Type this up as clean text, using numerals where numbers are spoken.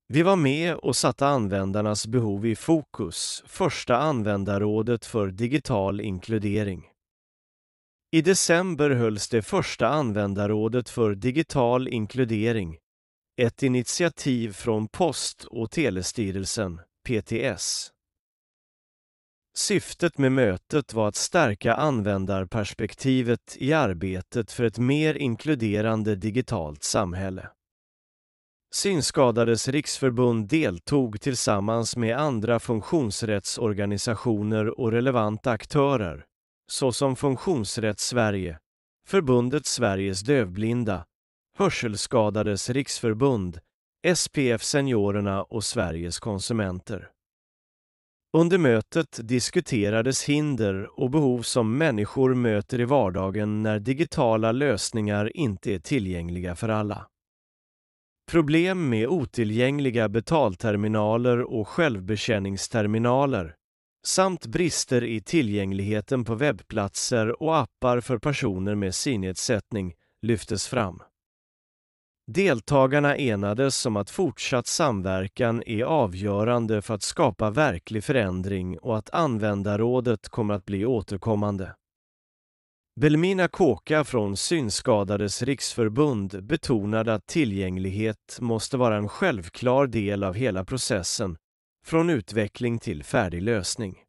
Vi var med och satte användarnas behov i fokus, första användarrådet för digital inkludering. I december hölls det första användarrådet för digital inkludering, ett initiativ från Post- och telestyrelsen, PTS. Syftet med mötet var att stärka användarperspektivet i arbetet för ett mer inkluderande digitalt samhälle. Synskadades riksförbund deltog tillsammans med andra funktionsrättsorganisationer och relevanta aktörer, såsom Funktionsrätt Sverige, Förbundet Sveriges dövblinda, Hörselskadades riksförbund, SPF Seniorerna och Sveriges konsumenter. Under mötet diskuterades hinder och behov som människor möter i vardagen när digitala lösningar inte är tillgängliga för alla. Problem med otillgängliga betalterminaler och självbetjäningsterminaler samt brister i tillgängligheten på webbplatser och appar för personer med synnedsättning lyftes fram. Deltagarna enades om att fortsatt samverkan är avgörande för att skapa verklig förändring och att användarrådet kommer att bli återkommande. Belmina Kåka från Synskadades riksförbund betonade att tillgänglighet måste vara en självklar del av hela processen, från utveckling till färdig lösning.